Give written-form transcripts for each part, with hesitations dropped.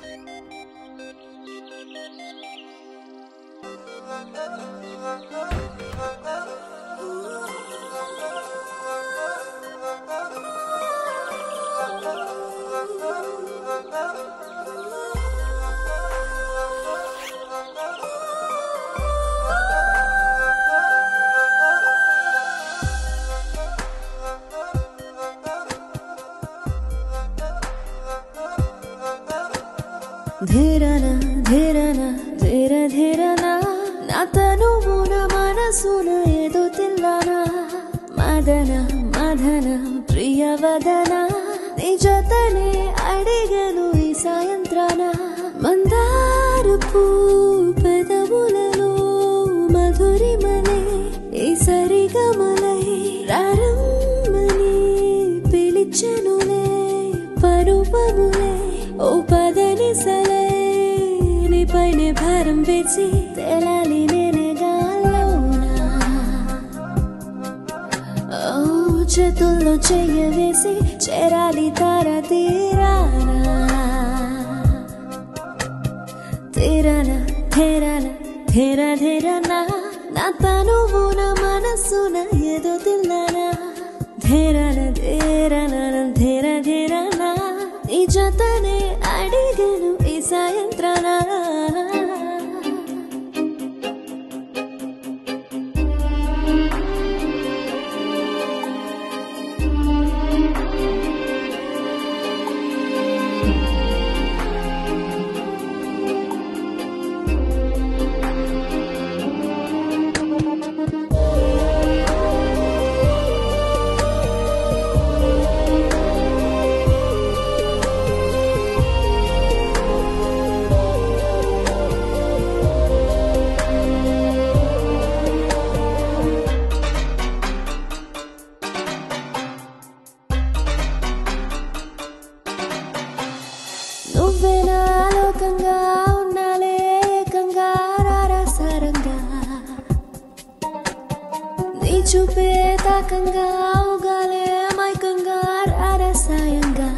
ధీరన ధీరన ధీర ధీరన నా తనువున మనసున ఏదో తిల్లన మదన మదన ప్రియవదన నీ జతనే అడిగను ఈ సాయంత్రాన మందారపు పెదవులలో మధురిమలే ఈ సరిగమలై రారమ్మని పిలిచెనులే పరుపములే ఓ పదని సలై నీపైనే భారం వేసి తేలాలి నేనే గాల్లోనా ఓ చేతుల్లో చెయ్య వేసి చేరాలి తార తీరానా తీరన ధీరన ధీర ధీరన నా తనువున మనసున ఏదో తిల్లనా ధీరన ధీరన ధీర ధీరన ఈ జతనే అడిగను ఈ సాయంత్రాన నువ్వేనా లోకంగా ఉన్నాలే ఏకంగా రారసారంగా నీ చూపే తాకంగా ఉగాలే మైకంగా రారసాయంగా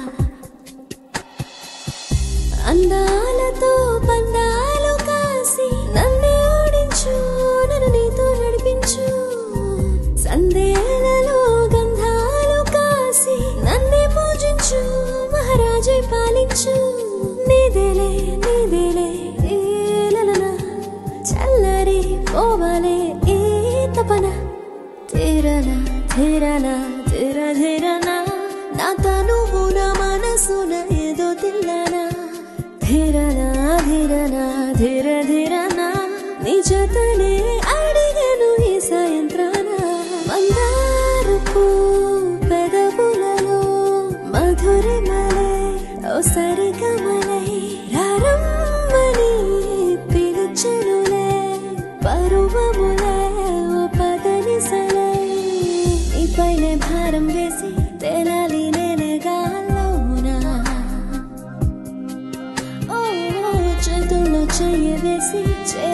అందాలతో పందాలు కాసి నన్నే ఓడించు నన్ను నీతో నడిపించు సందేలలో గంధాలు కాసి నన్నే పూజించు మహారాజై పాలించు నీదేలే నీదేలే ఈ లలన చల్లరి పోవాలే ఈ తపన తీరన ధీరన ధీర ధీరన నా తనువున మనసున ఏదో తిల్లనా ధీరన ధీరన ధీర ధీరన నీ జతనే అడిగను ఈ సాయంత్రాన మందారపు పెదవులలో మధురిమలై ఓ సరిగమలై రారమ్మని పిలిచెనులే పరువములే ఓ పదని సలై నీపైనే భారం వేసి తేలాలి నేనే గాల్లోనా ఓ చేతుల్లో చెయ్య వేసి